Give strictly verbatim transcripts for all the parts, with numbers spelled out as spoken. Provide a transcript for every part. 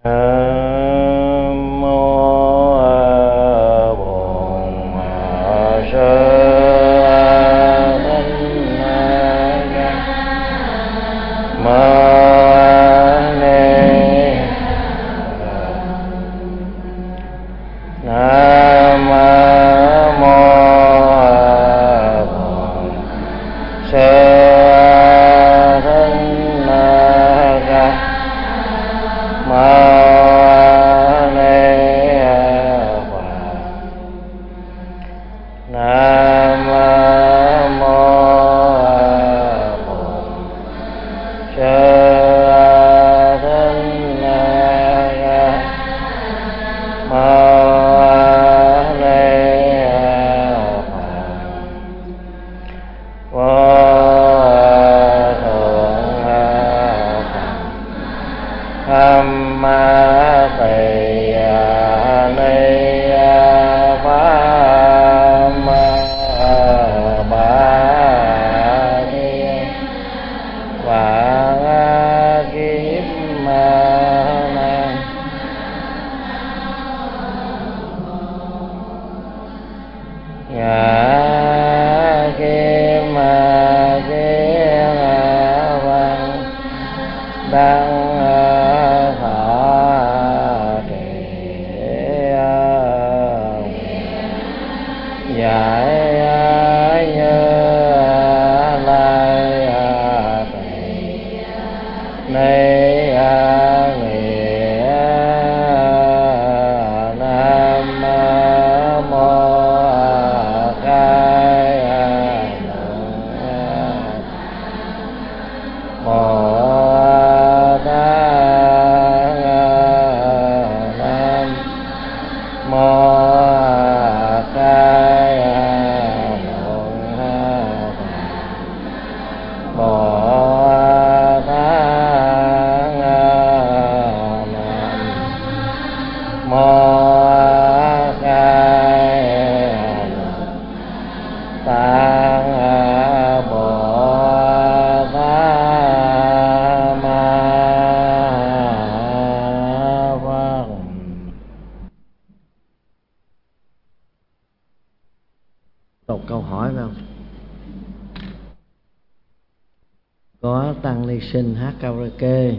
Sinh hát karaoke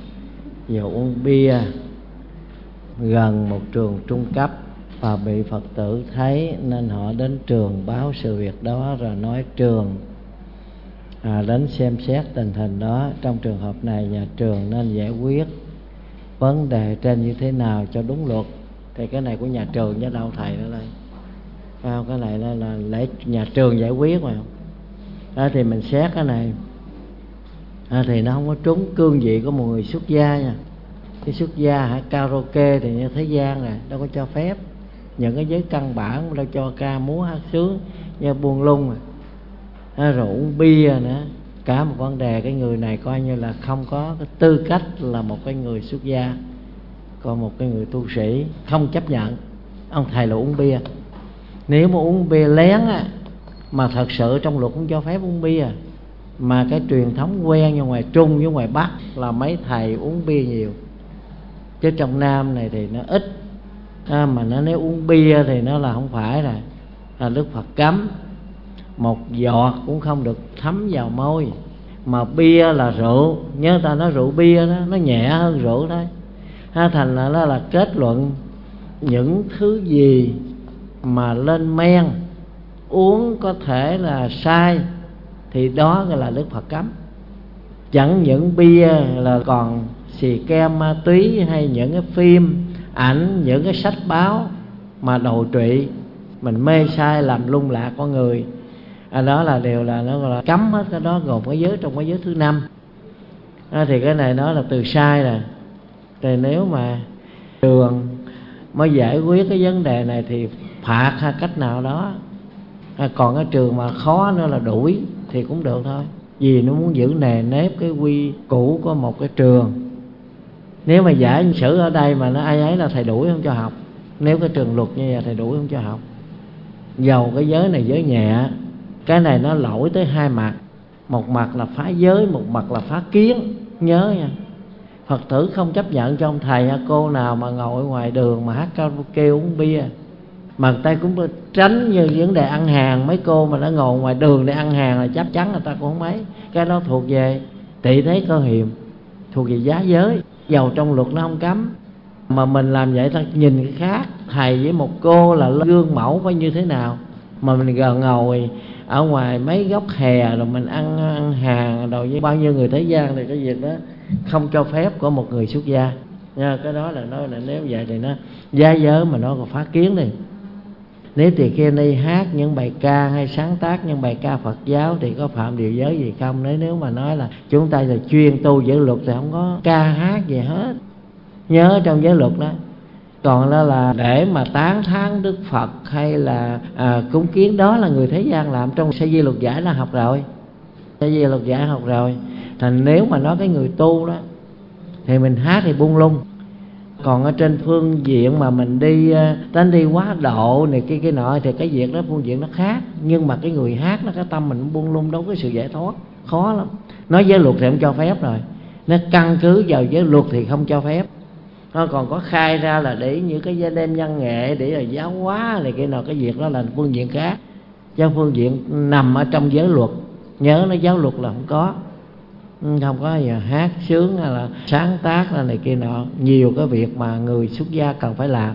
và uống bia gần một trường trung cấp và bị Phật tử thấy, nên họ đến trường báo sự việc đó, rồi nói trường à, đến xem xét tình hình đó. Trong trường hợp này nhà trường nên giải quyết vấn đề trên như thế nào cho đúng luật. Thì cái này của nhà trường chứ đâu thầy nữa đây. À, cái này là, là để nhà trường giải quyết mà. À, thì mình xét cái này. À, thì nó không có trúng cương vị của một người xuất gia nha. Cái xuất gia hả, karaoke thì như thế gian rồi, đâu có cho phép. Những cái giới căn bản đâu cho ca múa hát sướng như buông lung rồi. À, rồi uống bia nữa. Cả một vấn đề cái người này coi như là không có cái tư cách là một cái người xuất gia. Còn một cái người tu sĩ không chấp nhận ông thầy là uống bia. Nếu mà uống bia lén á, mà thật sự trong luật cũng cho phép uống bia, mà cái truyền thống quen như ngoài Trung với ngoài Bắc là mấy thầy uống bia nhiều, chứ trong Nam này thì nó ít. À, mà nó nếu uống bia thì nó là không phải là, là Đức Phật cấm. Một giọt cũng không được thấm vào môi. Mà bia là rượu, nhớ ta nói rượu bia đó, nó nhẹ hơn rượu thôi. À, thành là nó là kết luận những thứ gì mà lên men uống có thể là sai thì đó gọi là Đức Phật cấm. Chẳng những bia là còn xì ke ma túy hay những cái phim ảnh, những cái sách báo mà đồi trụy mình mê sai làm lung lạc con người, à, đó là điều là nó gọi là cấm hết. Cái đó gồm cái giới trong cái giới thứ năm. À, thì cái này nó là từ sai rồi. Thì nếu mà trường mới giải quyết cái vấn đề này thì phạt hay cách nào đó. À, còn cái trường mà khó nữa là đuổi thì cũng được thôi, vì nó muốn giữ nề nếp cái quy củ của một cái trường. Nếu mà giải sử ở đây mà nó ai ấy là thầy đuổi không cho học. Nếu cái trường luật như vậy thầy đuổi không cho học. Dầu cái giới này giới nhẹ, cái này nó lỗi tới hai mặt. Một mặt là phá giới, một mặt là phá kiến. Nhớ nha, Phật tử không chấp nhận cho ông thầy hay cô nào mà ngồi ngoài đường mà hát karaoke uống bia. Mà người ta cũng tránh như vấn đề ăn hàng. Mấy cô mà nó ngồi ngoài đường để ăn hàng là chắc chắn người ta cũng không mấy. Cái đó thuộc về tị thế cơ hiềm, thuộc về giá giới. Dầu trong luật nó không cấm, mà mình làm vậy ta nhìn cái khác. Thầy với một cô là gương mẫu phải như thế nào, mà mình gần ngồi ở ngoài mấy góc hè rồi mình ăn ăn hàng rồi với bao nhiêu người thế gian, thì cái việc đó không cho phép của một người xuất gia nha. Cái đó là nói là nếu vậy thì nó giá giới mà nó còn phá kiến đi. Nếu tỳ kheo ni hát những bài ca hay sáng tác những bài ca Phật giáo thì có phạm điều giới gì không? Nếu nếu mà nói là chúng ta là chuyên tu giới luật thì không có ca hát gì hết. Nhớ trong giới luật đó. Còn đó là để mà tán thán Đức Phật hay là à, cúng kiến, đó là người thế gian làm. Trong Sa Di Luật Giải là học rồi, Sa Di Luật Giải học rồi. Thành nếu mà nói cái người tu đó thì mình hát thì buông lung. Còn ở trên phương diện mà mình đi đánh đi quá độ này kia cái nọ thì cái việc đó phương diện nó khác. Nhưng mà cái người hát nó cái tâm mình buông lung, đâu có sự giải thoát, khó lắm. Nói giới luật thì không cho phép rồi, nó căn cứ vào giới luật thì không cho phép. Nó còn có khai ra là để những cái gia đêm văn nghệ để là giáo hóa này kia nọ, cái việc đó là phương diện khác, chứ phương diện nằm ở trong giới luật. Nhớ nó giáo luật là không có, không có gì hát sướng hay là sáng tác là này kia nọ. Nhiều cái việc mà người xuất gia cần phải làm,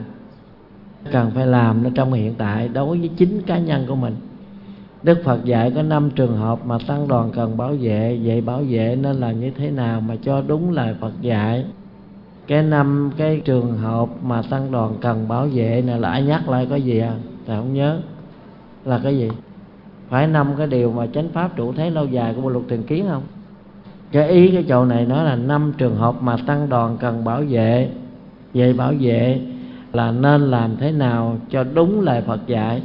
cần phải làm nó trong hiện tại đối với chính cá nhân của mình. Đức Phật dạy có năm trường hợp mà tăng đoàn cần bảo vệ. Vậy bảo vệ nên là như thế nào mà cho đúng lời Phật dạy? Cái năm cái trường hợp mà tăng đoàn cần bảo vệ này là ai nhắc lại có gì à? Thầy không nhớ là cái gì. Phải năm cái điều mà chánh pháp trụ thế lâu dài của Bộ Luật Thiền Kiến không? Cái ý cái chỗ này nói là năm trường hợp mà tăng đoàn cần bảo vệ. Vậy bảo vệ là nên làm thế nào cho đúng lời Phật dạy.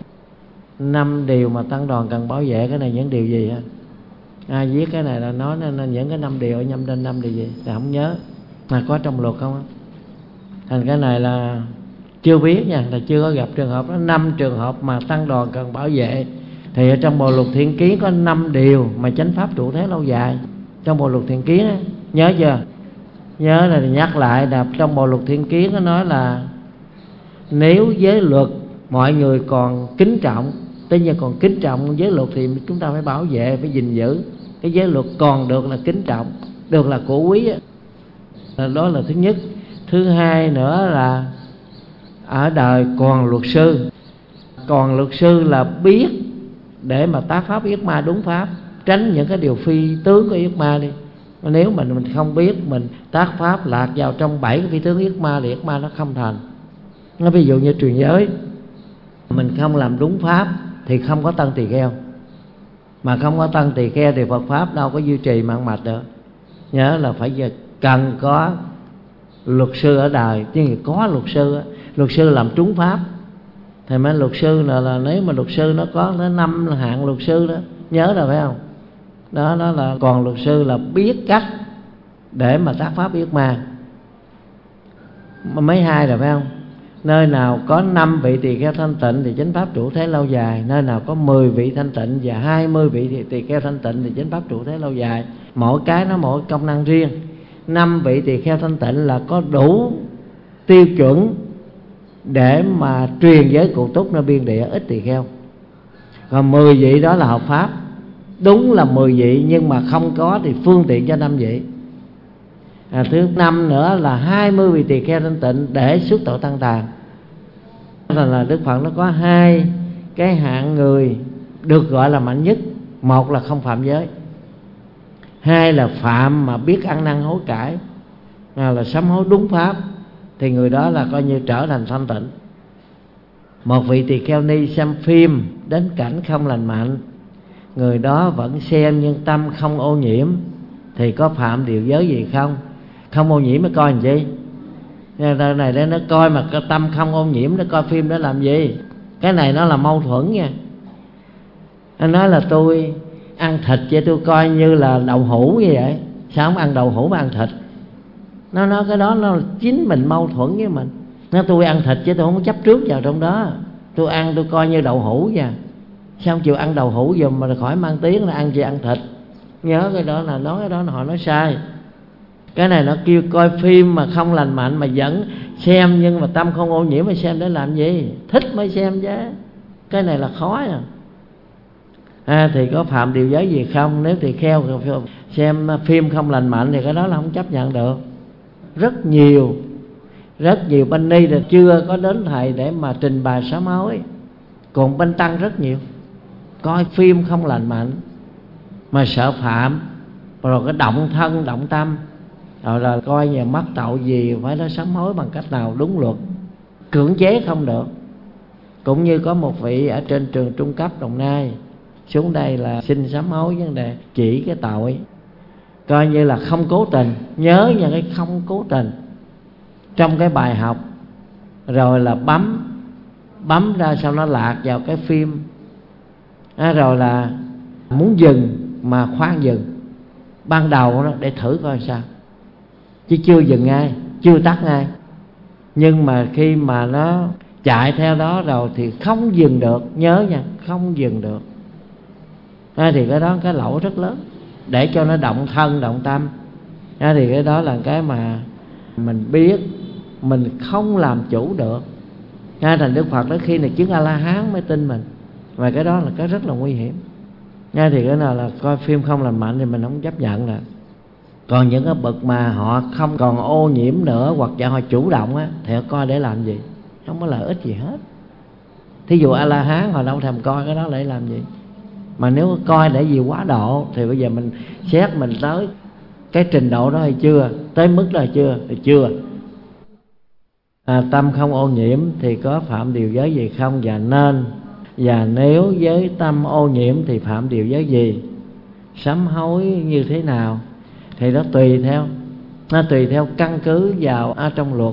Năm điều mà tăng đoàn cần bảo vệ, cái này những điều gì hả? Ai viết cái này là nói nên những cái năm điều, nhâm trên năm điều gì? Thầy không nhớ. Mà có trong luật không? Thành cái này là chưa biết nha, là chưa có gặp trường hợp đó. Năm trường hợp mà tăng đoàn cần bảo vệ thì ở trong Bộ Luật Thiện Kiến có năm điều mà chánh pháp trụ thế lâu dài. Trong Bộ Luật Thiện Kiến đó, nhớ chưa? Nhớ là nhắc lại là trong Bộ Luật Thiện Kiến nó nói là nếu giới luật mọi người còn kính trọng, tất nhiên còn kính trọng giới luật thì chúng ta phải bảo vệ, phải gìn giữ. Cái giới luật còn được là kính trọng, được là cổ quý đó. Đó là thứ nhất. Thứ hai nữa là ở đời còn luật sư. Còn luật sư là biết để mà tác pháp yết ma đúng pháp, tránh những cái điều phi tướng của yết ma đi. Nếu mình mình không biết, mình tác pháp lạc vào trong bảy cái phi tướng yết ma thì yết ma nó không thành. Nó ví dụ như truyền giới, mình không làm đúng pháp thì không có tăng tỳ kheo. Mà không có tăng tỳ kheo thì Phật pháp đâu có duy trì mạng mạch được. Nhớ là phải giờ cần có luật sư ở đời. Chứ có luật sư, luật sư làm trúng pháp thì mấy luật sư là, là nếu mà luật sư nó có tới năm hạng luật sư đó, nhớ rồi phải không? Đó, đó là còn luật sư là biết cách để mà tác pháp yết ma. Mấy hai rồi phải không? Nơi nào có năm vị tỳ kheo thanh tịnh thì chánh pháp trụ thế lâu dài. Nơi nào có mười vị thanh tịnh và hai mươi vị tỳ kheo thanh tịnh thì chánh pháp trụ thế lâu dài. Mỗi cái nó mỗi công năng riêng. Năm vị tỳ kheo thanh tịnh là có đủ tiêu chuẩn để mà truyền giới cụ túc nơi biên địa ít tỳ kheo. Còn mười vị đó là hợp pháp. Đúng là mười vị nhưng mà không có thì phương tiện cho năm vị. À, thứ năm nữa là hai mươi vị tỳ kheo thanh tịnh để xuất tội tăng tàn. Là, là Đức Phật nó có hai cái hạng người được gọi là mạnh nhất. Một là không phạm giới, hai là phạm mà biết ăn năn hối cải, à, là sám hối đúng pháp, thì người đó là coi như trở thành thanh tịnh. Một vị tỳ kheo ni xem phim đến cảnh không lành mạnh, người đó vẫn xem nhưng tâm không ô nhiễm thì có phạm điều giới gì không? Không ô nhiễm mới coi làm gì? Cái này để nó coi mà cái tâm không ô nhiễm, nó coi phim đó làm gì? Cái này nó là mâu thuẫn nha. Anh nói là tôi ăn thịt vậy tôi coi như là đậu hũ như vậy, sao không ăn đậu hũ mà ăn thịt? Nó nói cái đó nó chính mình mâu thuẫn với mình. Nó tôi ăn thịt chứ tôi không có chấp trước vào trong đó. Tôi ăn tôi coi như đậu hũ nha. Sao không chịu ăn đậu hũ dùm mà khỏi mang tiếng là ăn gì ăn thịt? Nhớ cái đó là nói cái đó là họ nói sai. Cái này nó kêu coi phim mà không lành mạnh mà vẫn xem, nhưng mà tâm không ô nhiễm mà xem để làm gì? Thích mới xem chứ. Cái này là khó à. À, thì có phạm điều giới gì không? Nếu thì kheo xem phim không lành mạnh thì cái đó là không chấp nhận được. Rất nhiều Rất nhiều bên ni là chưa có đến thầy để mà trình bày sám hối. Còn bên tăng rất nhiều coi phim không lành mạnh mà sợ phạm, rồi cái động thân động tâm, rồi là coi nhà mắc tội gì phải nó sám hối bằng cách nào đúng luật, cưỡng chế không được. Cũng như có một vị ở trên trường trung cấp Đồng Nai xuống đây là xin sám hối vấn đề chỉ cái tội coi như là không cố tình, nhớ nha, cái không cố tình trong cái bài học, rồi là bấm bấm ra sao nó lạc vào cái phim, à, rồi là muốn dừng mà khoan dừng ban đầu đó để thử coi sao, chứ chưa dừng ngay, chưa tắt ngay. Nhưng mà khi mà nó chạy theo đó rồi thì không dừng được, nhớ nha, không dừng được. À, thì cái đó cái lỗi rất lớn, để cho nó động thân động tâm. À, thì cái đó là cái mà mình biết mình không làm chủ được. À, thành Đức Phật đó khi này chứng A La Hán mới tin mình, và cái đó là cái rất là nguy hiểm. À, thì cái nào là coi phim không lành mạnh thì mình không chấp nhận rồi. Còn những cái bậc mà họ không còn ô nhiễm nữa, hoặc là họ chủ động á, thì họ coi để làm gì? Không có lợi ích gì hết. Thí dụ A La Hán họ đâu thèm coi cái đó để làm gì. Mà nếu coi để gì quá độ thì bây giờ mình xét mình tới cái trình độ đó hay chưa, tới mức đó hay chưa, thì chưa. À, tâm không ô nhiễm thì có phạm điều giới gì không, và nên, và nếu với tâm ô nhiễm thì phạm điều giới gì, sám hối như thế nào, thì nó tùy theo, nó tùy theo căn cứ vào ở trong luật.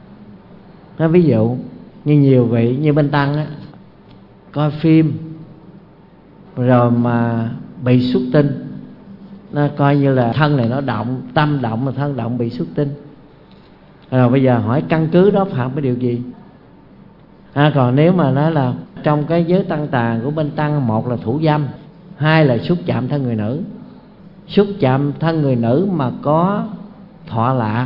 Nó ví dụ như nhiều vị như bên tăng á, coi phim rồi mà bị xuất tinh, nó coi như là thân này nó động, tâm động mà thân động bị xuất tinh. Rồi bây giờ hỏi căn cứ đó phạm cái điều gì? À, còn nếu mà nói là trong cái giới tăng tà của bên tăng, một là thủ dâm, hai là xúc chạm thân người nữ. Xúc chạm thân người nữ mà có thọ lạc,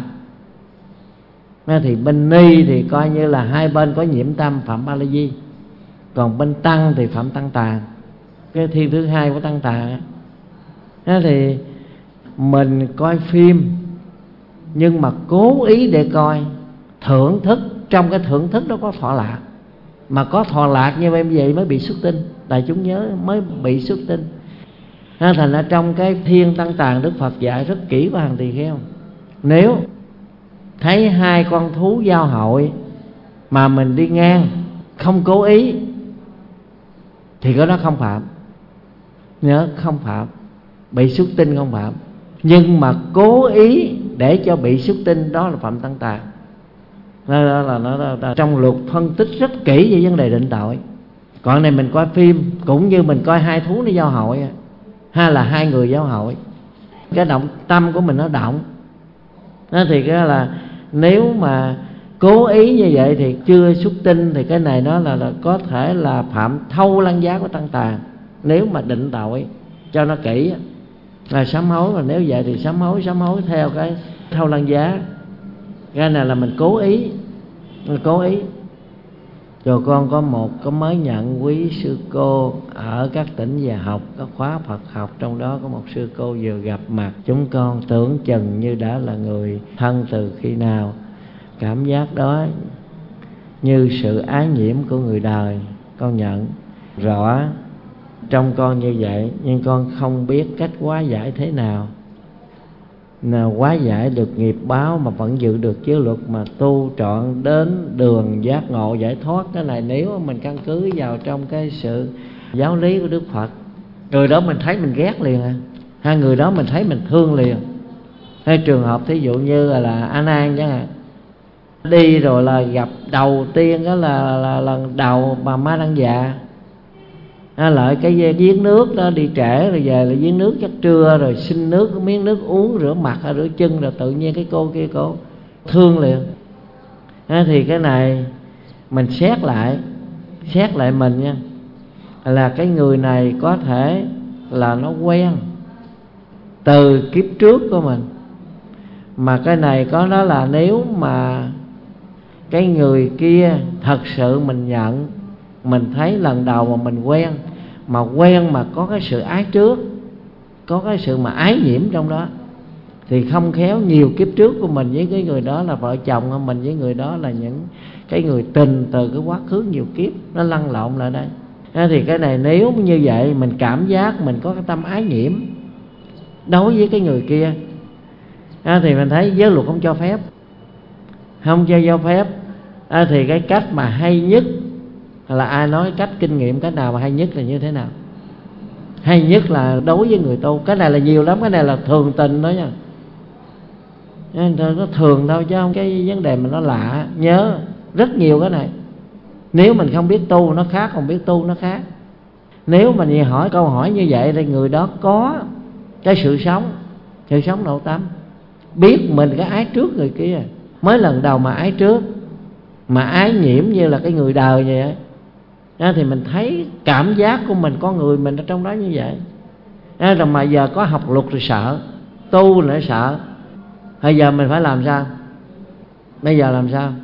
thì bên ni thì coi như là hai bên có nhiễm tâm phạm ba la di, còn bên tăng thì phạm tăng tà, cái thiên thứ hai của tăng tà. Thế thì mình coi phim nhưng mà cố ý để coi, thưởng thức, trong cái thưởng thức đó có thọ lạc, mà có thọ lạc như vậy mới bị xuất tinh. Đại chúng nhớ, mới bị xuất tinh. Thành ra trong cái thiên tăng tàng Đức Phật dạy rất kỹ và hàng tỳ kheo. Nếu thấy hai con thú giao hội mà mình đi ngang không cố ý thì cái đó không phạm. Nhớ, không phạm. Bị xuất tinh không phạm. Nhưng mà cố ý để cho bị xuất tinh đó là phạm tăng tà. Đó, đó là nó đó, đó. Trong luật phân tích rất kỹ về vấn đề định tội. Còn này mình coi phim cũng như mình coi hai thú nó giao hội, hay là hai người giao hội, cái động tâm của mình nó động đó, thì cái là nếu mà cố ý như vậy thì chưa xuất tinh, thì cái này nó là, là có thể là phạm thâu lăng giá của tăng tà. Nếu mà định tội cho nó kỹ là sám hối, mà nếu vậy thì sám hối sám hối theo cái thâu lăng giá. Cái này là mình cố ý, mình cố ý. Rồi con có một có mới nhận quý sư cô ở các tỉnh về học các khóa Phật học, trong đó có một sư cô vừa gặp mặt chúng con, tưởng chừng như đã là người thân từ khi nào. Cảm giác đó như sự ái nhiễm của người đời, con nhận rõ trong con như vậy, nhưng con không biết cách hóa giải thế nào. Nào hóa giải được nghiệp báo mà vẫn giữ được giới luật, mà tu trọn đến đường giác ngộ giải thoát. Cái này nếu mình căn cứ vào trong cái sự giáo lý của Đức Phật, người đó mình thấy mình ghét liền à, hai người đó mình thấy mình thương liền. Hay trường hợp thí dụ như là, là A Nan chẳng hạn, đi rồi là gặp đầu tiên đó là, là, là lần đầu bà Ma Đăng Dạ, à, lại cái giếng nước đó đi trễ rồi về là giếng nước chắc trưa, rồi xin nước miếng nước uống, rửa mặt rửa chân, rồi tự nhiên cái cô kia cô thương liền. À, thì cái này mình xét lại, xét lại mình nha, là cái người này có thể là nó quen từ kiếp trước của mình, Mà cái này có đó là nếu mà cái người kia thật sự mình nhận, mình thấy lần đầu mà mình quen, mà quen mà có cái sự ái trước, có cái sự mà ái nhiễm trong đó, thì không khéo nhiều kiếp trước của mình với cái người đó là vợ chồng, mình với người đó là những cái người tình từ cái quá khứ nhiều kiếp, nó lăn lộn lại đây. Thì cái này nếu như vậy mình cảm giác mình có cái tâm ái nhiễm đối với cái người kia, thì mình thấy giới luật không cho phép, không cho cho phép. Thì cái cách mà hay nhất là ai nói cách kinh nghiệm cách nào mà hay nhất là như thế nào? Hay nhất là đối với người tu. Cái này là nhiều lắm, cái này là thường tình đó nha, nó thường đâu chứ không cái vấn đề mà nó lạ. Nhớ rất nhiều cái này, nếu mình không biết tu nó khác, còn biết tu nó khác. Nếu mình hỏi câu hỏi như vậy thì người đó có cái sự sống, sự sống nội tâm, biết mình cái ái trước người kia. Mới lần đầu mà ái trước, mà ái nhiễm như là cái người đời vậy ấy, thì mình thấy cảm giác của mình, con người mình ở trong đó như vậy. Rồi mà giờ có học luật rồi sợ, tu nữa sợ. Bây giờ mình phải làm sao? Bây giờ làm sao?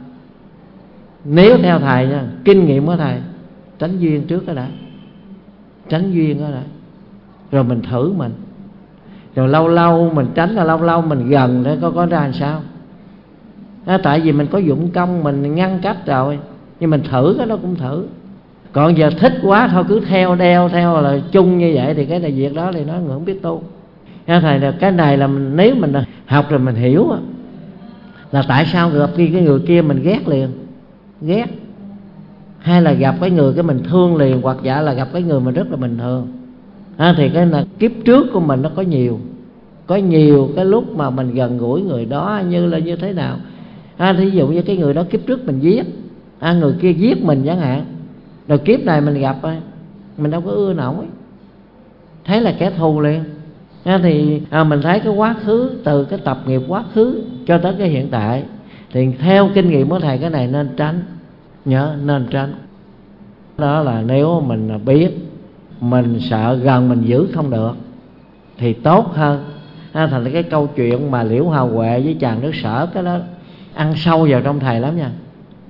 Nếu theo thầy nha, kinh nghiệm của thầy, tránh duyên trước cái đã, tránh duyên đó đã, rồi mình thử mình. Rồi lâu lâu mình tránh, là lâu lâu mình gần để có có ra làm sao. À, tại vì mình có dụng công, mình ngăn cách rồi, nhưng mình thử cái đó cũng thử. Còn giờ thích quá thôi cứ theo đeo theo là chung như vậy, thì cái này việc đó thì nó không biết tu. À, thầy là cái này là mình, nếu mình học rồi mình hiểu là tại sao gặp cái người kia mình ghét liền, ghét, hay là gặp cái người cái mình thương liền, hoặc giả là gặp cái người mình rất là bình thường. À, thì cái là kiếp trước của mình nó có nhiều, có nhiều cái lúc mà mình gần gũi người đó như là như thế nào. À, thí dụ như cái người đó kiếp trước mình giết, à, người kia giết mình chẳng hạn, rồi kiếp này mình gặp mình đâu có ưa nổi, thấy là kẻ thù liền. À, thì à, mình thấy cái quá khứ, từ cái tập nghiệp quá khứ cho tới cái hiện tại, thì theo kinh nghiệm của thầy cái này nên tránh, nhớ nên tránh. Đó là nếu mình biết mình sợ gần mình giữ không được thì tốt hơn. À, thành cái câu chuyện mà Liễu Hào Huệ với chàng nước Sở, cái đó ăn sâu vào trong thầy lắm nha.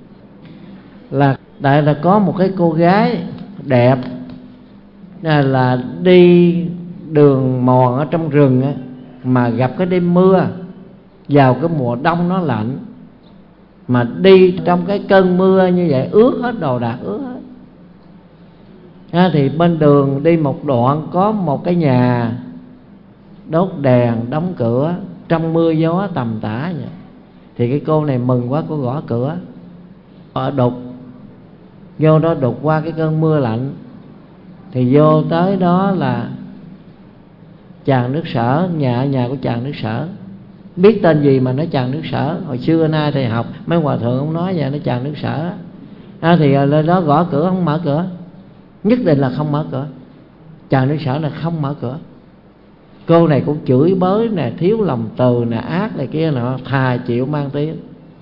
Là đại là có một cái cô gái đẹp là, là đi đường mòn ở trong rừng á, mà gặp cái đêm mưa vào cái mùa đông nó lạnh, mà đi trong cái cơn mưa như vậy ướt hết đồ đạc, ướt hết. À, thì bên đường đi một đoạn có một cái nhà đốt đèn đóng cửa, trong mưa gió tầm tã vậy. Thì cái cô này mừng quá, cô gõ cửa, ở đục vô đó, đục qua cái cơn mưa lạnh. Thì vô tới đó là chàng nước Sở, nhà nhà của chàng nước Sở. Biết tên gì mà nói chàng nước Sở. Hồi xưa nay thầy học mấy hòa thượng không nói vậy, nói chàng nước Sở. À, thì lên đó gõ cửa không mở cửa, nhất định là không mở cửa. Chàng nước Sở là không mở cửa. Cô này cũng chửi bới nè, thiếu lòng từ nè, ác này kia nọ, thà chịu mang tiếng.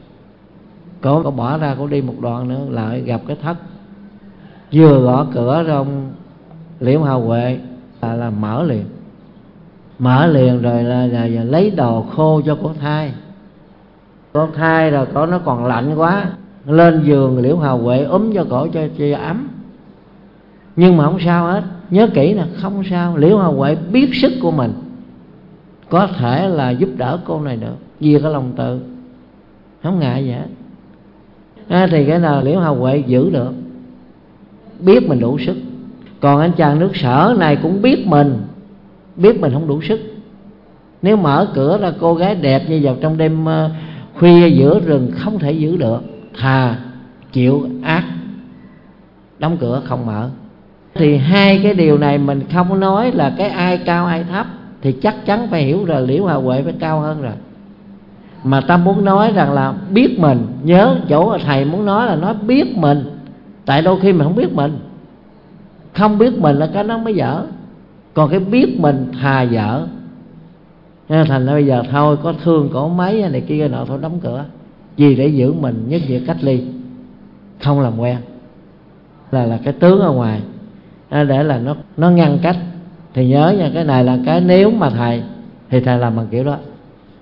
Cô có bỏ ra, cô đi một đoạn nữa lại gặp cái thất. Vừa gõ cửa rồi ông Liễu Hào Huệ là, là mở liền, mở liền rồi là, là, là lấy đồ khô cho cô thay. Cô thay rồi cổ nó còn lạnh quá, lên giường Liễu Hào Huệ ốm cho cổ cho, cho ấm. Nhưng mà không sao hết, nhớ kỹ nè, không sao. Liễu Hào Huệ biết sức của mình, có thể là giúp đỡ cô này được, vì cái lòng tự, không ngại gì hết. À, thì cái nào Liễu Hào Huệ giữ được, biết mình đủ sức. Còn anh chàng nước Sở này cũng biết mình, biết mình không đủ sức. Nếu mở cửa ra cô gái đẹp như vào trong đêm uh, khuya giữa rừng không thể giữ được, thà chịu ác, đóng cửa không mở. Thì hai cái điều này mình không nói là cái ai cao ai thấp, thì chắc chắn phải hiểu rồi Liễu Hào Huệ phải cao hơn rồi. Mà ta muốn nói rằng là biết mình, nhớ chỗ thầy muốn nói là nói biết mình. Tại đôi khi mình không biết mình, không biết mình là cái nó mới dở. Còn cái biết mình thà dở. Nên thành ra bây giờ thôi, có thương cổ mấy này kia nọ thôi đóng cửa. Vì để giữ mình, nhất việc cách ly, không làm quen, là là cái tướng ở ngoài, để là nó nó ngăn cách. Thì nhớ nha, cái này là cái nếu mà thầy thì thầy làm bằng kiểu đó.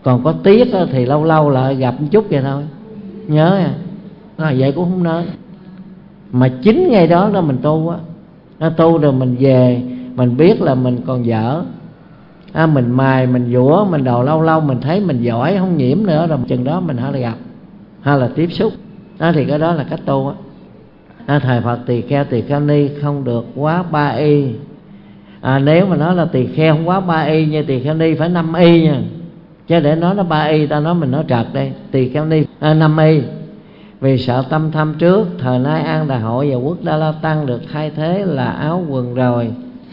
Còn có tiết thì lâu lâu lại gặp một chút vậy thôi, nhớ à. À, vậy cũng không nên. Mà chính ngày đó đó mình tu á, nó tu rồi mình về mình biết là mình còn dở, à, mình mài mình dũa mình đồ, lâu lâu mình thấy mình giỏi không nhiễm nữa rồi chừng đó mình hay là gặp hay là tiếp xúc đó, thì cái đó là cách tu á. À, thầy Phật tỳ kheo tỳ kheo ni không được quá ba y. À, nếu mà nói là tỳ kheo không quá ba y, như tỳ kheo ni phải năm y nha, chứ để nói nó ba y ta nói mình nói trật đây. Tỳ kheo ni à, năm y. Vì sợ tâm thâm trước, thời nay An Đà Hội và Quốc Đa La Tăng được thay thế là áo quần rồi,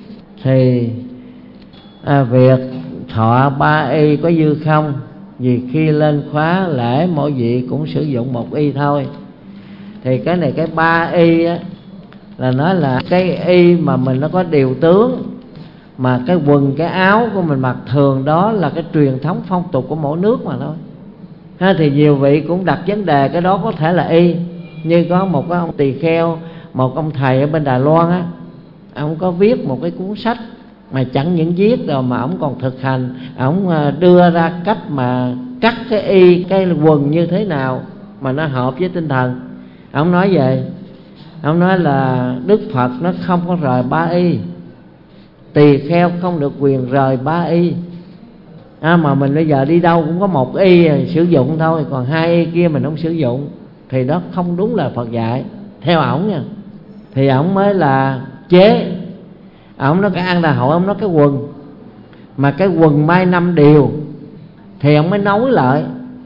thì à, việc thọ ba y có dư không? Vì khi lên khóa lễ mỗi vị cũng sử dụng một y thôi. Thì cái này cái ba y á, là nói là cái y mà mình nó có điều tướng, mà cái quần cái áo của mình mặc thường đó là cái truyền thống phong tục của mỗi nước mà thôi. Ha, thì nhiều vị cũng đặt vấn đề cái đó có thể là y. Như có một cái ông tỳ kheo, một ông thầy ở bên Đài Loan á, ông có viết một cái cuốn sách mà chẳng những viết rồi mà ông còn thực hành. Ông đưa ra cách mà cắt cái y, cái quần như thế nào mà nó hợp với tinh thần. Ông nói vậy, ông nói là Đức Phật nó không có rời ba y, tỳ kheo không được quyền rời ba y. À, mà mình bây giờ đi đâu cũng có một y sử dụng thôi, còn hai y kia mình không sử dụng, thì đó không đúng là Phật dạy theo ổng nha. Thì ổng mới là chế. Ổng nói cái An Đà Hội, ổng nói cái quần mà cái quần may năm điều, thì ổng mới nối lại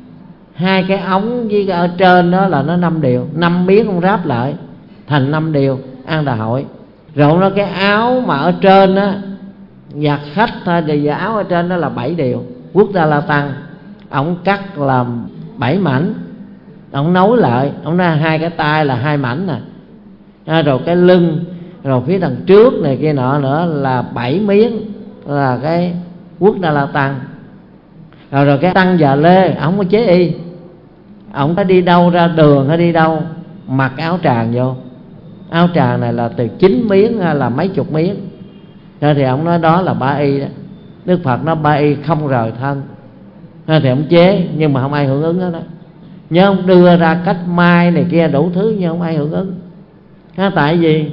hai cái ống với cái ở trên đó là nó năm điều, năm miếng ông ráp lại thành năm điều An Đà Hội. Rồi ông nói cái áo mà ở trên á, giặt khách thôi, thì áo ở trên đó là bảy điều Quốc Đa La Tăng. Ông cắt làm bảy mảnh, ông nối lại, ông nói hai cái tay là hai mảnh nè, à, rồi cái lưng, rồi phía đằng trước này kia nọ nữa là bảy miếng là cái Quốc Đa La Tăng. Rồi, rồi cái tăng già lê, ông có chế y, ông có đi đâu ra đường hay đi đâu mặc áo tràng vô. Áo tràng này là từ chín miếng hay là mấy chục miếng. Rồi thì ông nói đó là ba y đó. Đức Phật nói ba y không rời thân. Rồi thì ông chế, nhưng mà không ai hưởng ứng đó, đó. Nhớ ông đưa ra cách mai này kia đủ thứ nhưng không ai hưởng ứng. Đó, tại vì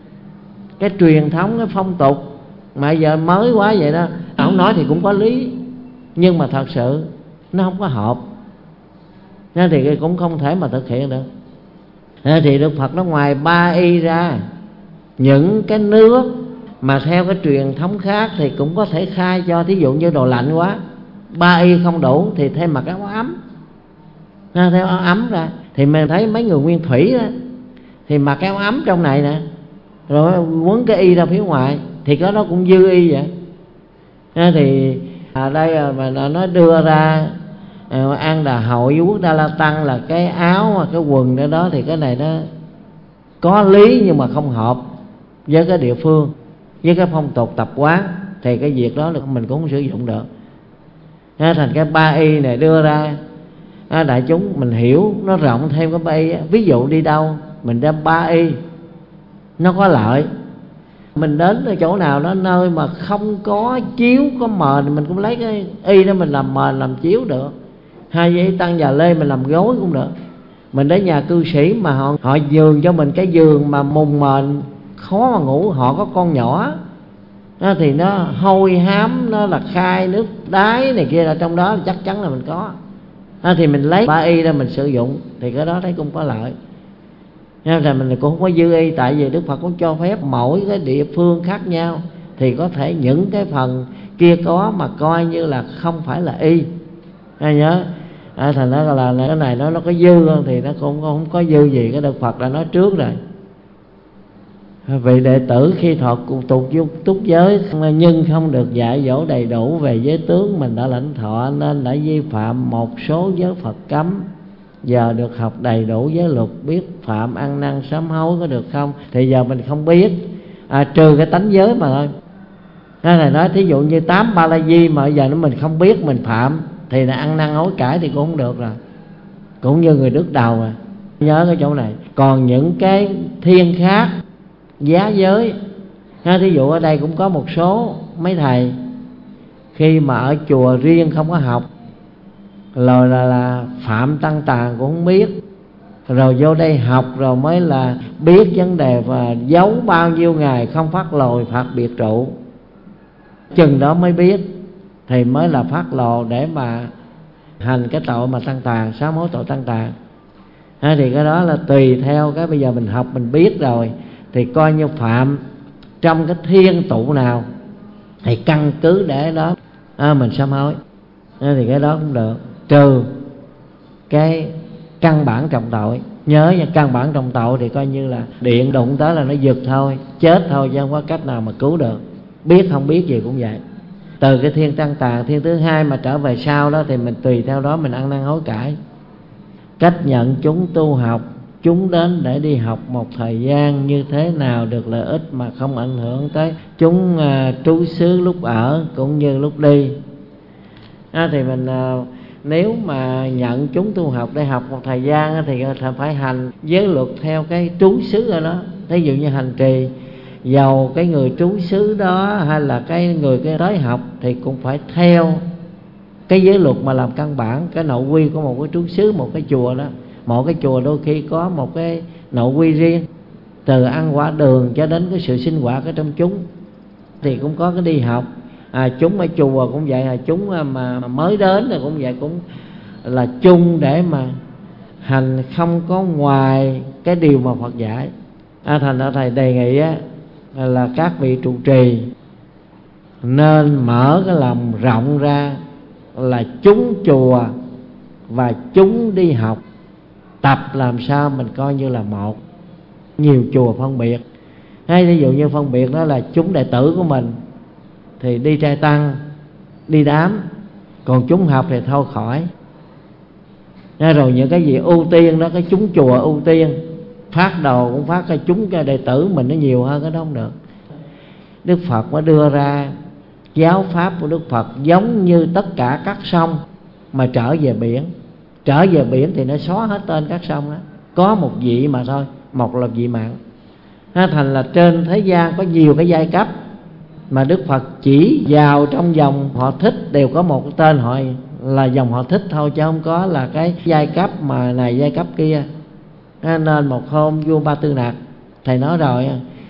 cái truyền thống, cái phong tục mà giờ mới quá vậy đó. Ông nói thì cũng có lý, nhưng mà thật sự nó không có hợp, nên thì cũng không thể mà thực hiện được. Nên thì Đức Phật nó ngoài ba y ra, những cái nước mà theo cái truyền thống khác thì cũng có thể khai cho. Thí dụ như đồ lạnh quá, ba y không đủ thì thêm mặc áo ấm, theo áo ấm ra. Thì mình thấy mấy người nguyên thủy đó, thì mặc áo ấm trong này nè, rồi quấn cái y ra phía ngoài, thì cái đó cũng dư y vậy. Nên thì ở đây mà nó đưa ra An Đà Hội với Quốc Đa La Tăng là cái áo, cái quần đó, đó thì cái này nó có lý nhưng mà không hợp với cái địa phương, với cái phong tục tập quán, thì cái việc đó là mình cũng không sử dụng được. Thành cái ba y này đưa ra, đại chúng mình hiểu nó rộng thêm cái ba y. Ví dụ đi đâu mình đem ba y, nó có lợi. Mình đến ở chỗ nào đó nơi mà không có chiếu, có mền, mình cũng lấy cái y đó mình làm mền, làm chiếu được. Hai giấy tăng già lê mình làm gối cũng được. Mình đến nhà cư sĩ mà họ họ giường cho mình cái giường mà mùng mền khó mà ngủ, họ có con nhỏ đó, thì nó hôi hám, nó là khai nước đái này kia là trong đó, chắc chắn là mình có đó, thì mình lấy ba y ra mình sử dụng, thì cái đó thấy cũng có lợi. Nhưng mà mình cũng không có dư y, tại vì Đức Phật cũng cho phép mỗi cái địa phương khác nhau thì có thể những cái phần kia có mà coi như là không phải là y. Ai nhớ à, thành ra là, là cái này nó nó có dư không thì nó cũng không có dư gì, cái Đức Phật đã nói trước rồi. Vị đệ tử khi thọ tục túc giới nhưng không được dạy dỗ đầy đủ về giới tướng mình đã lãnh thọ, nên đã vi phạm một số giới Phật cấm. Giờ được học đầy đủ giới luật, biết phạm ăn năn sám hối có được không? Thì giờ mình không biết, à, trừ cái tánh giới mà thôi. Nên là nói thí dụ như tám ba la di mà giờ nó mình không biết mình phạm thì là ăn năn hối cải thì cũng không được rồi, cũng như người đứng đầu mà. Nhớ cái chỗ này. Còn những cái thiên khác, giá giới, thí dụ ở đây cũng có một số mấy thầy khi mà ở chùa riêng không có học, rồi là, là phạm tăng tàn cũng không biết, rồi vô đây học rồi mới là biết vấn đề, và giấu bao nhiêu ngày không phát lồ phạt biệt trụ, chừng đó mới biết thì mới là phát lồ để mà hành cái tội mà tăng tàn, sáu mối tội tăng tàn. À, thì cái đó là tùy theo cái bây giờ mình học mình biết rồi thì coi như phạm trong cái thiên tụ nào thì căn cứ để đó à, mình sám hối. À, thì cái đó cũng được, trừ cái căn bản trọng tội. Nhớ nha, căn bản trọng tội thì coi như là điện đụng tới là nó giật thôi, chết thôi, chứ không có cách nào mà cứu được. Biết không biết gì cũng vậy. Từ cái thiên tăng tàn, thiên thứ hai mà trở về sau đó thì mình tùy theo đó mình ăn năn hối cải. Cách nhận chúng tu học, chúng đến để đi học một thời gian như thế nào được lợi ích mà không ảnh hưởng tới chúng uh, trú xứ lúc ở cũng như lúc đi. À, thì mình uh, nếu mà nhận chúng tu học để học một thời gian thì phải hành giới luật theo cái trú xứ ở đó. Ví dụ như hành trì, dầu cái người trú xứ đó hay là cái người cái tới học thì cũng phải theo cái giới luật mà làm căn bản, cái nội quy của một cái trú xứ, một cái chùa đó. Một cái chùa đôi khi có một cái nội quy riêng, từ ăn quả đường cho đến cái sự sinh hoạt ở trong chúng thì cũng có cái đi học. À, chúng ở chùa cũng vậy, à, chúng mà, mà mới đến thì cũng vậy, cũng là chung để mà hành không có ngoài cái điều mà Phật dạy. À, thành ra thầy đề nghị á, là các vị trụ trì nên mở cái lòng rộng ra, là chúng chùa và chúng đi học, tập làm sao mình coi như là một. Nhiều chùa phân biệt, hay ví dụ như phân biệt đó là chúng đệ tử của mình thì đi trai tăng, đi đám, còn chúng học thì thôi khỏi. Rồi những cái gì ưu tiên đó, cái chúng chùa ưu tiên, phát đồ cũng phát cái chúng cái đệ tử mình nó nhiều hơn, cái đó không được. Đức Phật mới đưa ra giáo pháp của Đức Phật giống như tất cả các sông mà trở về biển. Trở về biển thì nó xóa hết tên các sông đó, có một vị mà thôi, một là vị mặn. Thành là trên thế gian có nhiều cái giai cấp mà Đức Phật chỉ vào trong dòng họ Thích đều có một cái tên họ là dòng họ Thích thôi, chứ không có là cái giai cấp mà này giai cấp kia. Nên một hôm vua Ba Tư Nặc, thầy nói rồi,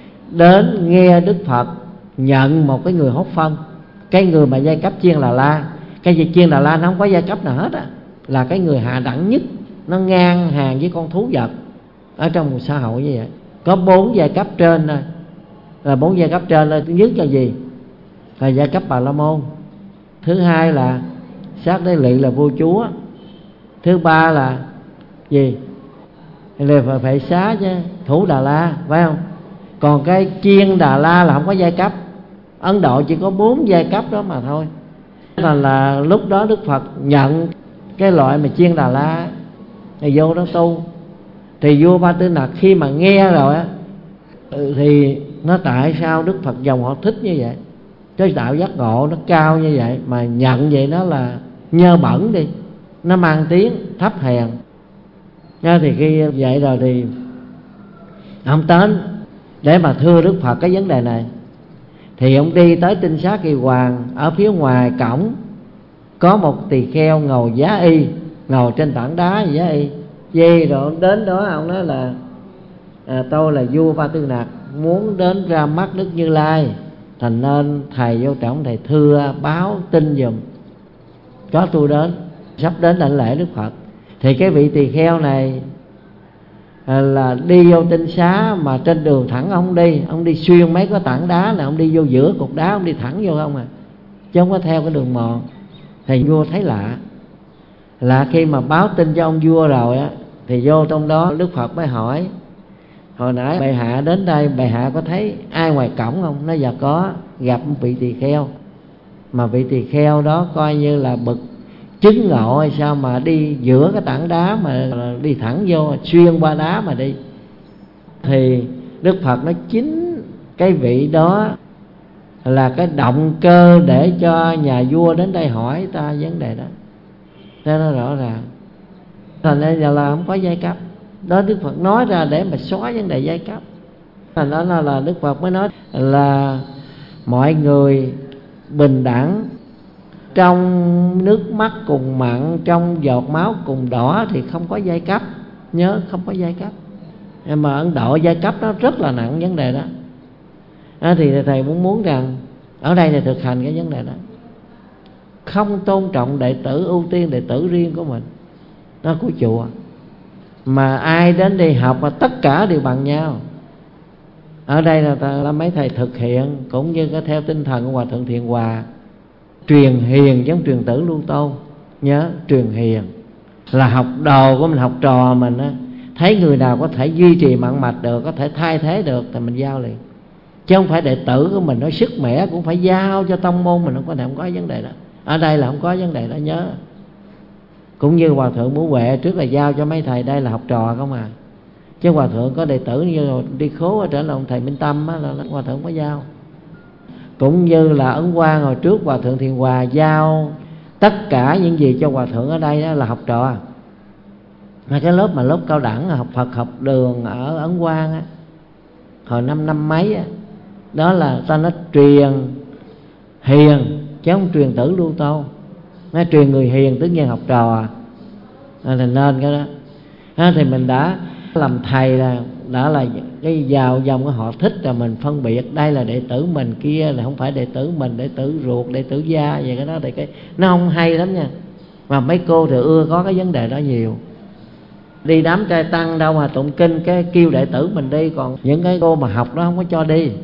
đến nghe Đức Phật nhận một cái người hốt phân, cái người mà giai cấp Chiên Đà La. Cái gì Chiên Đà La nó không có giai cấp nào hết á, là cái người hạ đẳng nhất, nó ngang hàng với con thú vật ở trong một xã hội như vậy. Có bốn giai cấp trên thôi, là bốn giai cấp trên là thứ nhất là gì? Là giai cấp Bà La Môn. Thứ hai là Sát Đế Lị là vua chúa. Thứ ba là gì? Là phải, phải xá chứ, Thủ Đà La, phải không? Còn cái Chiên Đà La là không có giai cấp. Ấn Độ chỉ có bốn giai cấp đó mà thôi. Nên là lúc đó Đức Phật nhận cái loại mà Chiên Đà La thì vô đó tu. Thì vua Ba Tư Nặc khi mà nghe rồi á thì nó tại sao Đức Phật dòng họ Thích như vậy, cái đạo giác ngộ nó cao như vậy mà nhận vậy nó là nhơ bẩn đi, nó mang tiếng thấp hèn. Nha, thì khi vậy rồi thì ông đến để mà thưa Đức Phật cái vấn đề này. Thì ông đi tới Tinh Xá Kỳ Hoàng, ở phía ngoài cổng có một tỳ kheo ngồi giá y, ngồi trên tảng đá giá y. Vì rồi ông đến đó ông nói là à, tôi là vua Ba Tư Nặc, muốn đến ra mắt Đức Như Lai, thành nên thầy vô trọng thầy thưa báo tin giùm, có tôi đến, sắp đến đảnh lễ Đức Phật. Thì cái vị tỳ kheo này à, là đi vô Tinh Xá mà trên đường thẳng ông không đi, ông đi xuyên mấy cái tảng đá này, ông đi vô giữa cục đá, ông đi thẳng vô không à, chứ không có theo cái đường mòn. Thì vua thấy lạ, là khi mà báo tin cho ông vua rồi á, thì vô trong đó Đức Phật mới hỏi: hồi nãy bệ hạ đến đây, bệ hạ có thấy ai ngoài cổng không? Nó dạ có, gặp một vị tỳ kheo, mà vị tỳ kheo đó coi như là bậc chứng ngộ hay sao mà đi giữa cái tảng đá mà đi thẳng vô, xuyên qua đá mà đi. Thì Đức Phật nói chính cái vị đó là cái động cơ để cho nhà vua đến đây hỏi ta vấn đề đó. Thế nó rõ ràng. Thành ra giờ là không có giai cấp. Đó Đức Phật nói ra để mà xóa vấn đề giai cấp. Thành đó là, là Đức Phật mới nói là mọi người bình đẳng trong nước mắt cùng mặn, trong giọt máu cùng đỏ thì không có giai cấp. Nhớ không có giai cấp. Mà Ấn Độ giai cấp nó rất là nặng vấn đề đó. À, thì thầy muốn muốn rằng ở đây là thực hành cái vấn đề đó, không tôn trọng đệ tử, ưu tiên đệ tử riêng của mình, nó của chùa. Mà ai đến đi học mà tất cả đều bằng nhau. Ở đây là, là mấy thầy thực hiện cũng như có theo tinh thần của Hòa Thượng Thiện Hòa, truyền hiền giống truyền tử Lưu Tôn. Nhớ truyền hiền là học đồ của mình, học trò mình á, thấy người nào có thể duy trì mạng mạch được, có thể thay thế được thì mình giao liền. Chứ không phải đệ tử của mình nói sức mẻ cũng phải giao cho tông môn mình, không có, không có vấn đề đó. Ở đây là không có vấn đề đó, nhớ. Cũng như Hòa Thượng Bố Huệ trước là giao cho mấy thầy đây là học trò không à. Chứ Hòa Thượng có đệ tử như đi khố ở trở là ông thầy Minh Tâm á, là Hòa Thượng có giao. Cũng như là Ấn Quang hồi trước Hòa Thượng Thiện Hòa giao tất cả những gì cho Hòa Thượng ở đây đó là học trò. Mà cái lớp mà lớp cao đẳng học Phật học đường ở Ấn Quang á, hồi năm năm mấy á, đó là ta nói truyền hiền chứ không truyền tử Lưu Tôn. Nó truyền người hiền tất nhiên học trò à. Thì nên cái đó à, thì mình đã làm thầy là đã là cái vào dòng của họ thích là mình phân biệt đây là đệ tử mình, kia là không phải đệ tử mình, đệ tử ruột, đệ tử gia vậy. Cái đó thì cái nó không hay lắm nha. Mà mấy cô thì ưa có cái vấn đề đó nhiều. Đi đám trai tăng đâu mà tụng kinh cái kêu đệ tử mình đi, còn những cái cô mà học nó không có cho đi.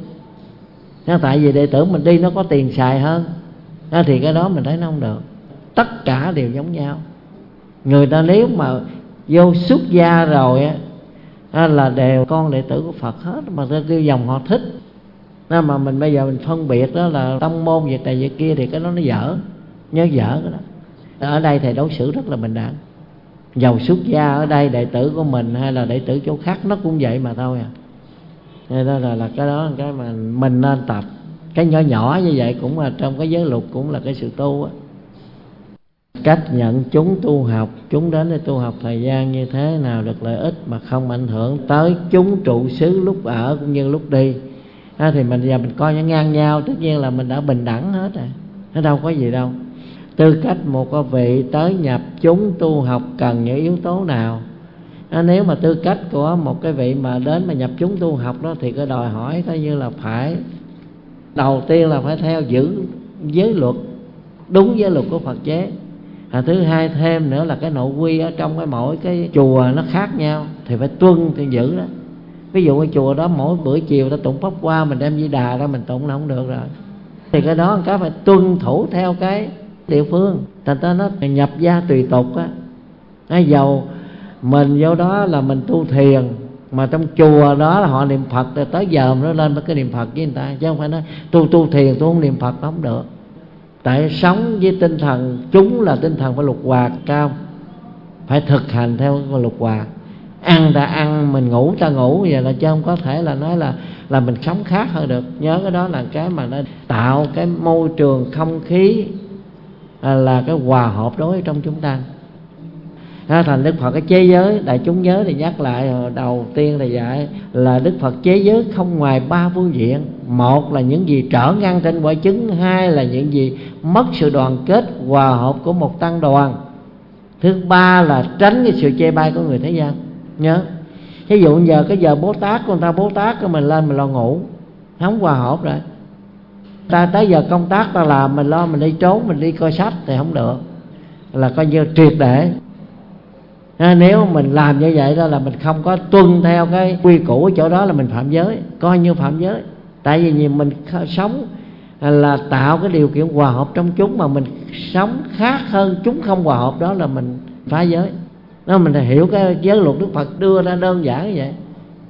Nó tại vì đệ tử mình đi nó có tiền xài hơn. Đó thì cái đó mình thấy nó không được. Tất cả đều giống nhau. Người ta nếu mà vô xuất gia rồi á là đều con đệ tử của Phật hết, mà ta kêu dòng họ thích. Nên mà mình bây giờ mình phân biệt đó là tông môn việc này việc kia thì cái đó nó dở. Nhớ dở cái đó. Ở đây thầy đối xử rất là bình đẳng. Dầu xuất gia ở đây đệ tử của mình hay là đệ tử chỗ khác nó cũng vậy mà thôi à. Nên đó là, là cái đó là cái mà mình nên tập. Cái nhỏ nhỏ như vậy cũng là trong cái giới luật, cũng là cái sự tu á. Cách nhận chúng tu học, chúng đến để tu học thời gian như thế nào được lợi ích mà không ảnh hưởng tới chúng trụ xứ lúc ở cũng như lúc đi. À, thì mình giờ mình coi nó ngang nhau, tất nhiên là mình đã bình đẳng hết rồi, nó đâu có gì đâu. Tư cách một cái vị tới nhập chúng tu học cần những yếu tố nào? À, nếu mà tư cách của một cái vị mà đến mà nhập chúng tu học đó thì cái đòi hỏi coi như là phải, đầu tiên là phải theo giữ giới luật, đúng giới luật của Phật chế. À, thứ hai thêm nữa là cái nội quy ở trong cái mỗi cái chùa nó khác nhau thì phải tuân thì giữ đó. Ví dụ cái chùa đó mỗi buổi chiều ta tụng pháp hoa, mình đem Di Đà ra mình tụng là không được rồi. Thì cái đó cái phải tuân thủ theo cái địa phương. Thành ra nó nhập gia tùy tục á. Nó dầu mình vô đó là mình tu thiền, mà trong chùa đó là họ niệm Phật rồi tới giờ nó lên với cái niệm Phật với người ta, chứ không phải nói tu tu thiền tôi không niệm Phật, nó không được. Tại sống với tinh thần chúng là tinh thần phải lục hòa cao, phải thực hành theo lục hòa. Ăn ta ăn, mình ngủ ta ngủ vậy là, chứ không có thể là nói là là mình sống khác hơn được. Nhớ cái đó là cái mà nó tạo cái môi trường không khí à, là cái hòa hợp đối với trong chúng ta. À, thành Đức Phật cái chế giới, đại chúng nhớ thì nhắc lại hồi đầu tiên là dạy là Đức Phật chế giới không ngoài ba phương diện. Một là những gì trở ngăn trên quả chứng, hai là những gì mất sự đoàn kết hòa hợp của một tăng đoàn, thứ ba là tránh cái sự chê bai của người thế gian. Nhớ ví dụ giờ cái giờ Bố Tát của người ta Bố Tát của mình lên mình lo ngủ, không hòa hợp rồi. Ta tới giờ công tác ta làm, mình lo mình đi trốn, mình đi coi sách thì không được, là coi như triệt để. À, nếu mình làm như vậy đó là mình không có tuân theo cái quy củ ở chỗ đó, là mình phạm giới, coi như phạm giới. Tại vì mình sống là tạo cái điều kiện hòa hợp trong chúng, mà mình sống khác hơn chúng không hòa hợp, đó là mình phá giới. Đó, mình phải hiểu cái giới luật Đức Phật đưa ra đơn giản như vậy.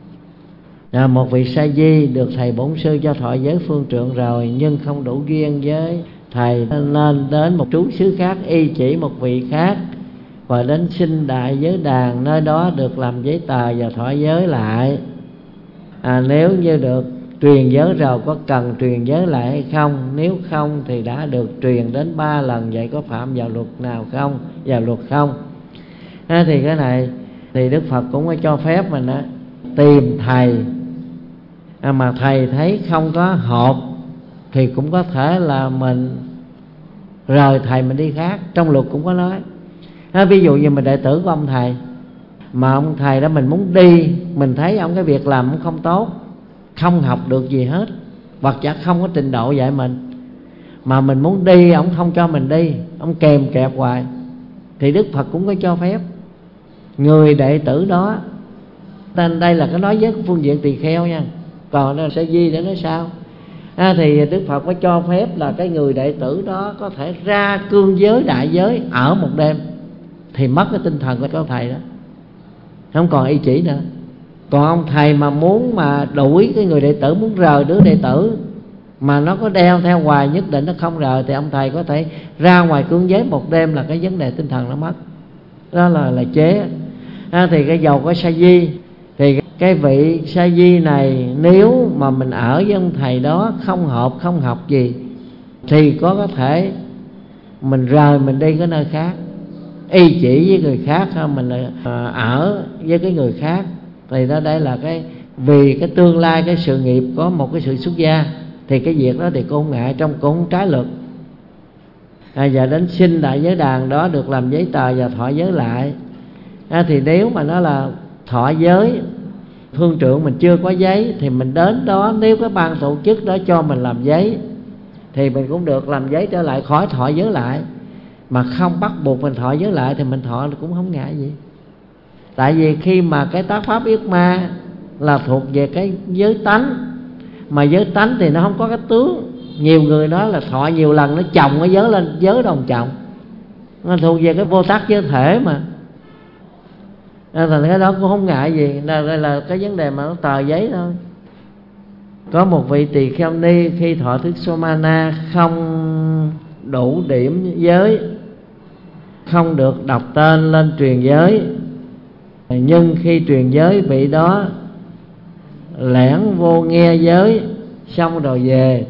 À, một vị sa di được thầy bổn sư cho thọ giới phương trượng rồi, nhưng không đủ duyên với thầy nên đến một trú xứ khác y chỉ một vị khác, và đến xin đại giới đàn, nơi đó được làm giấy tờ và thọ giới lại. À, nếu như được truyền giới rồi có cần truyền giới lại hay không? Nếu không thì đã được truyền đến ba lần, vậy có phạm vào luật nào không? Vào luật không? À, thì cái này thì Đức Phật cũng có cho phép mình á, tìm thầy à, mà thầy thấy không có hợp thì cũng có thể là mình rời thầy mình đi khác. Trong luật cũng có nói. À, ví dụ như mình đệ tử của ông thầy, mà ông thầy đó mình muốn đi, mình thấy ông cái việc làm cũng không tốt, không học được gì hết, hoặc giả không có trình độ dạy mình, mà mình muốn đi ông không cho mình đi, ông kèm kẹp hoài, thì Đức Phật cũng có cho phép người đệ tử đó. Nên đây là cái nói với phương diện tỳ kheo nha, còn nó sẽ di để nói sao. À, thì Đức Phật có cho phép là cái người đệ tử đó có thể ra cương giới đại giới ở một đêm, thì mất cái tinh thần của cái thầy đó, không còn ý chỉ nữa. Còn ông thầy mà muốn mà đuổi cái người đệ tử, muốn rời đứa đệ tử mà nó có đeo theo hoài nhất định nó không rời, thì ông thầy có thể ra ngoài cương giới một đêm, là cái vấn đề tinh thần nó mất. Đó là là chế. À, thì cái dầu có sa di, thì cái vị sa di này nếu mà mình ở với ông thầy đó không hợp, không học gì, thì có có thể mình rời mình đi cái nơi khác, y chỉ với người khác, mình lại ở với cái người khác. Thì đó đây là cái vì cái tương lai cái sự nghiệp có một cái sự xuất gia, thì cái việc đó thì cô không ngại, trong cô không trái luật. À, và đến xin đại giới đàn đó được làm giấy tờ và thọ giới lại. À, thì nếu mà nó là thọ giới, phương trượng mình chưa có giấy, thì mình đến đó, nếu cái ban tổ chức đó cho mình làm giấy thì mình cũng được làm giấy trở lại, khỏi thọ giới lại. Mà không bắt buộc mình thọ giới lại thì mình thọ cũng không ngại gì. Tại vì khi mà cái tác pháp yết ma là thuộc về cái giới tánh, mà giới tánh thì nó không có cái tướng. Nhiều người nói là thọ nhiều lần nó chồng cái giới lên, giới đồng chồng, nó thuộc về cái vô tác giới thể mà. Thành cái đó cũng không ngại gì. Đây là cái vấn đề mà nó tờ giấy thôi. Có một vị tỳ kheo ni khi thọ thức Somana không đủ điểm giới, không được đọc tên lên truyền giới, nhưng khi truyền giới vị đó lẻn vô nghe giới, xong rồi về.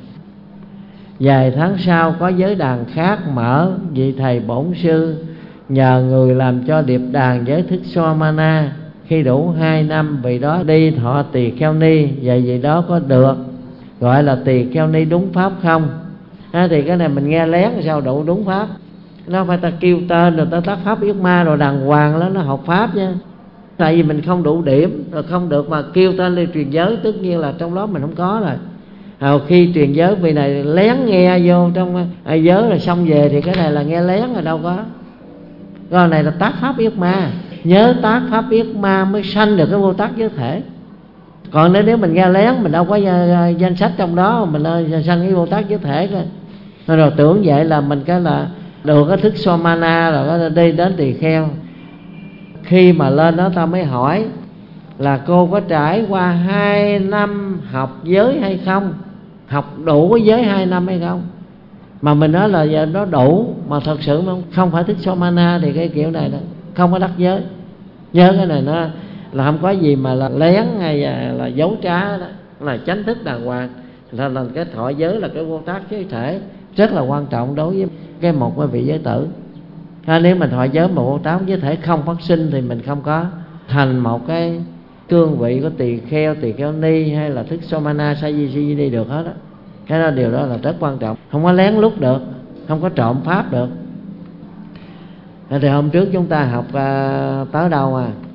Vài tháng sau có giới đàn khác mở, vị thầy bổn sư nhờ người làm cho điệp đàn giới thức Somana. Khi đủ hai năm vị đó đi thọ tỳ kheo ni, vậy vị đó có được gọi là tỳ kheo ni đúng pháp không? À, thì cái này mình nghe lén sao đủ đúng pháp. Nó phải ta kêu tên rồi ta tác pháp yết ma rồi đàng hoàng đó, nó học pháp nha. Tại vì mình không đủ điểm rồi không được mà kêu tên đi truyền giới, tất nhiên là trong đó mình không có rồi. À, khi truyền giới vị này lén nghe vô trong à, giới rồi xong về, thì cái này là nghe lén rồi đâu có. Cái này là tác pháp yết ma. Nhớ tác pháp yết ma mới sanh được cái vô tác giới thể. Còn nếu mình nghe lén, mình đâu có danh sách trong đó, mình sanh cái vô tác giới thể coi. Rồi tưởng vậy là mình cái là được cái thức Somana rồi có đi đến tỳ kheo. Khi mà lên đó ta mới hỏi là cô có trải qua hai năm học giới hay không, học đủ cái giới hai năm hay không. Mà mình nói là giờ nó đủ, mà thật sự không, không phải thức Somana thì cái kiểu này đó không có đắc giới. Nhớ cái này nó là không có gì mà là lén hay là, là giấu trá đó, là chánh thức đàng hoàng. Nên là cái thọ giới là cái vô tác giới thể rất là quan trọng đối với cái một cái vị giới tử. À, nếu mình thọ giới mà vô tác giới thể không phát sinh thì mình không có thành một cái cương vị của tỳ kheo, tỳ kheo ni hay là thức Somana sa di si đi được hết á. Cái đó điều đó là rất quan trọng, không có lén lút được, không có trộm pháp được. Thì hôm trước chúng ta học uh, tới đâu à?